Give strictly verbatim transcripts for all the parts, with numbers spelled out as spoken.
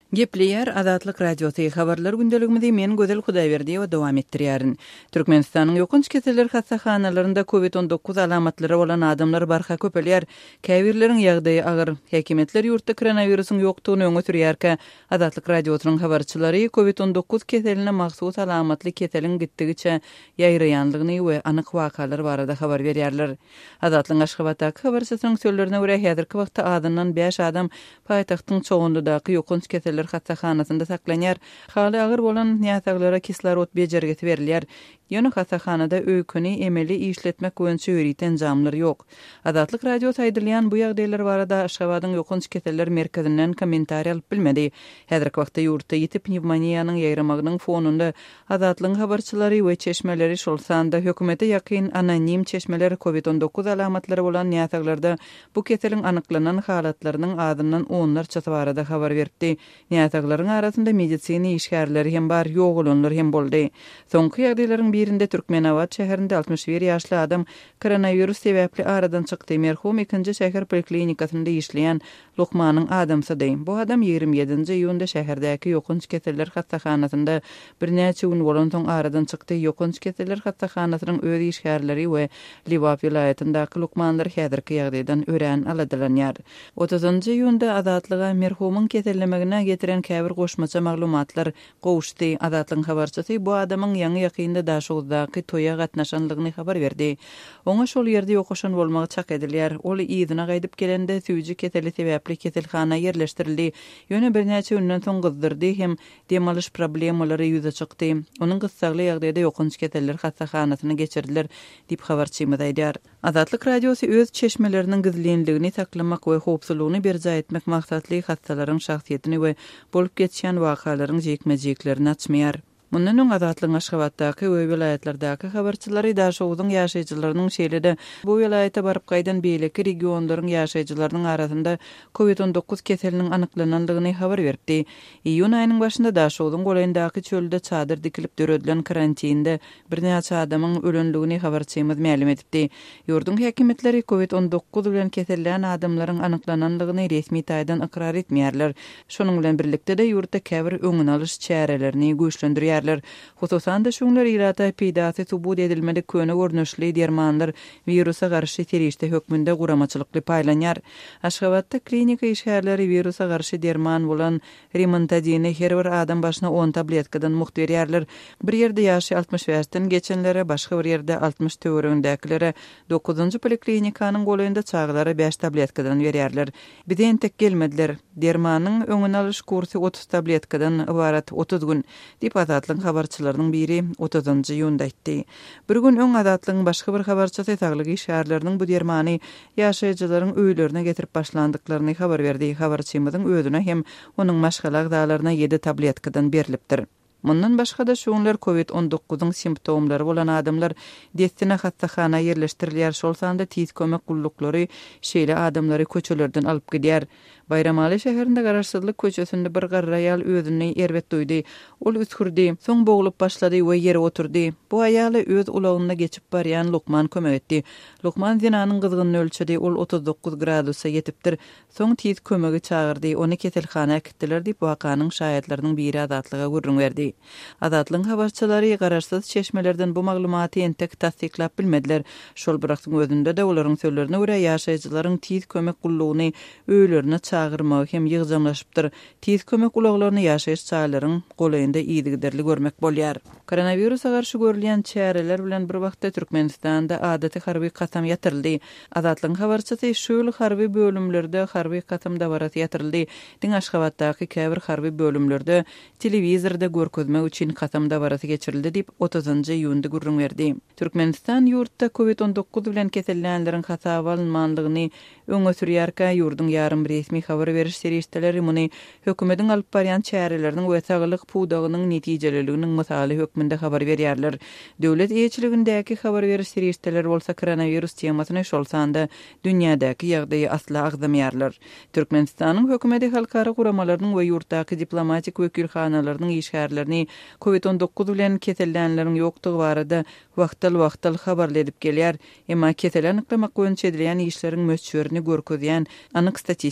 Gepleyer Azatlyk Radiosu habarlar gündeligimizde men Gözel Hudaýberdi we dowam etdirýärin. Türkmenistanyň ýokunç keseler hastaxanalarynda covid on dokuz alamatlary bolan adamlar barha köpelýär. Käbirleriň ýagdaýy agyr. Häkimetler ýurtda koronawirusyň ýokdugyny öňe sürýärkä, Azatlyk Radiosynyň habarçylary covid on dokuz keseline mahsus alamatly keseliň gitdigiçe ýaýraýanlygyny we anyk wakalar barada habar berýärler. Azatlyň Aşgabatdaky habarçysynyň sözlerine görä häzirki wagtda adından beş adam paýtagtyň çoğunludaky ýokunç keseler hastaxanasynda saklanýar. Haly agyr bolan ýataglara kislorod bejergeti berilýär. Ýöne hastaxanada öýküni emeli işletmek boýunça öýriten jamlar ýok. Azatlyk Radiosu aýdylýan bu ýagdaýlar barada Aşgabatyň ýokunç keseler merkezinden kommentariýa alyp bilmedi. Häzirki wagtda ýurtda ýetip pnevmoniýanyň ýaýramagynyň fonunda Azatlyň habarçylary we çeşmeleri şolsanda hökümete ýakyn anonim çeşmeler covid on dokuz alamatlary bolan ýataglarda bu keseliň anyklanan halatlarynyň adından onlarça barada habar berdi. Ýataglaryň arasynda medisina işgärleri hem bar, ýogulanlar hem boldy. Soňky ýagdaýlaryň birinde Türkmenawat şäherinde altmış bir ýaşly adam koronavirus sebäpli aradan çykdy. Merhum ikinji şäher poliklinikasynda işleýän Lokmanyň adamsydy. Bu adam ýygrimi ýedinji iýunda şäherdäki ýokunç keseler hastaxanasynda birnäçe gün bolan soň aradan çykdy. Ýokunç keseler hastaxanasynyň öz işgärleri we Liwap vilayatyndaky Lokmanlar häzirki ýagdaýdan ören aladylanýar. otuzunji iýunda Azatlyga merhumyň kesellemegine getiren käbir goşmaça maglumatlar gowuşdy. Azatlyň habarçysy bu adamyň ýaňy ýakynda daşugdaky toýa gatnaşanlygyny habar berdi. Oňa şol ýerde ýokaşan bolmagy çak edilýär. Ol ýyzyna gaýdyp gelende süýji keseli sebäpli keselhana ýerleşdirildi. Ýöne birnäçe günden soň gyzdyrdy hem demalyş problemalary ýüze çykdy. Onuň gyssagly ýagdaýda ýokunç keseler hastaxanasyna geçirdiler diýip habarçymyz aýdýar. Azatlyk Radiosu öz çeşmeleriniň gizlenligini saklamak we howpsuzlygyny berja etmek maksatly hastalaryň şahsiýetini we bolup geçýän wakalaryň jekmejeklerini açmaýar. Mundan öň Azatlyň Aşgabatdaky we vilayatlardaky habarçylary daşowdyň ýaşaýjylarynyň şeýlede bu vilayata baryp gaýdan beýleki regionlaryň ýaşaýjylarynyň arasynda covid on dokuz keseliniň anyklananlygyny habar berdi. Iýun aýynyň başynda daşowdyň golandaky çölde çadyr dikilip döredilen karantinde birnäçe adamyň ölenligini habarçymyz ma'lum etdi. Ýurdun häkimetleri covid on dokuz bilen kesellän adamlaryň anyklananlygyny resmi taýdan ikrar etmeýärler. Şonuň bilen birlikde-de ýurtda käbir öňüne alyş çärelerini güýçlendirýär. Hususan da şunlar irata peýdasy subut edilmeli köne görnüşli dermanlar virusa garşy terişde hökmünde guramaçylykly paýlanýar. Aşgabatda klinika işgärleri virusa garşy derman bolan Rimontadyny her bir adam başyna on tabletkadan muht berýärler. Bir ýerde ýaşy altmış beşden geçenlere, başga bir ýerde altmış töweründäkilere dokuzunji poliklinikanyň golynda çağlary beş tabletkadan berýärler. Biden tek gelmediler. Dermanyň öňüne alyş kursy otuz tabletkadan ibarat otuz gün diýip Azatlyň habarçylarynyň biri otuzunji iýunda aýtdy. Bir gün öň Azatlyň başga bir habarçysy saglyk işgärleriniň bu dermany ýaşaýjylaryň öýlerine getirip başlandyklaryny habar berdi. Habarçymyzyň özüne hem onuň maşgala agdalaryna yedi tabletkadan berilipdir. Mundan başga da şoňlar covid on dokuzyň simptomlary bolan adamlar destine hastaxana ýerleşdirilýär. Şol sanda tiz kömek gullukları şeýle adamlary köçelerden alyp gidýär. Bayramaly şäherinde garaşsyzlyk köçesinde bir garry aýal özüni erbet duýdy. Ol üskürdi, soň bogulup başlady we ýere oturdy. Bu aýaly öz ulagyna geçip barýan Lokman kömek etdi. Lokman zinanyň gyzgynyny ölçedi. Ol otuz dokuz gradusa ýetipdir. Soň tiz kömegi çağırdy. Ony keselhanaga gitdiler diýip wakanyň şaýatlarynyň biri Azatlyga gurrun berdi. Azatlyň habarçylary garaşsyz çeşmelerden bu maglumaty entek tasdiklap bilmediler. Şol bıraktın özünde de olaryň sözlerine görä ýaşaýjylaryň tiz kömek gullugyny öýlerine çağırmagy hem ýygzamlaşypdyr. Tiz kömek gulluklaryny ýaşaýyş çağlaryň golanynda ýygyderli görmek bolýar. Koronawirusa garşy görülen çäreler bilen bir wagtda Türkmenistanda adaty harby kasam ýatyryldy. Azatlyň habarçysy şol harby bölümlerde harby kasam dawarat ýatyryldy. Diň Aşgabatdaky käbir harby bölümlerde telewizorda görkezmek üçin kasam dawarasy geçirildi diýip otuzunji iýunda gurrun berdi. Türkmenistan ýurtda covid on dokuz bilen kesellänleriň hasaba alınmanlygyny öňe sürýärkä ýurdun ýarym resmi habar beriş serişdeleri muny hökümetiň alyp barýan çäreleriniň we saglyk puwdagynyň netijelerliginiň mysaly hökmünde habar berýärler. Döwlet eýçiligindäki habar beriş serişdeleri bolsa koronavirus temasyny şolsanda dünýädäki ýagdaýy asla agdamýarlar. Türkmenistanyň hökümeti halkara guramalarynyň we ýurtdaky diplomatik wekilhanalarynyň işgärlerini covid on dokuz bilen kesellänleriň ýokdugy barada wagtal-wagtal habar edip gelýär. Emma keselen yklymak boýunça edilen işleriň möçberini görkezýän anyk statistikany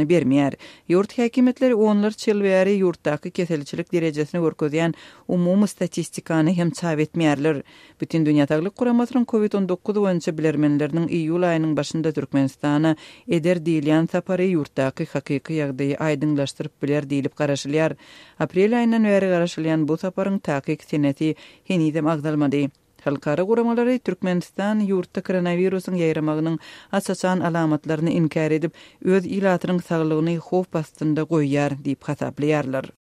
bermeýär. Ýurt häkimetleri onlar çyl bäri ýurtdaky keselçilik derejesini görkezýän umumy statistikany hem çap etmeýärler. Bütün dünýä Saglyk Guramasynyň covid on dokuz boýunça bilermenleriniň iýul aýynyň başynda Türkmenistana eder diýilýän sapary ýurtdaky hakyky ýagdaýy aýdyňlaşdyryp biler diýilip garaşylýar. Aprel aýyndan bäri garaşylýan bu saparyň takyk seneti henidem agdalmady. Halkara guramalary Türkmenistan ýurtda koronawirusyň ýaýramagynyň asasan alamatlaryny inkar edip öz ilatynyň saglygyny hof bastynda goýýar diýip hasaplaýarlar.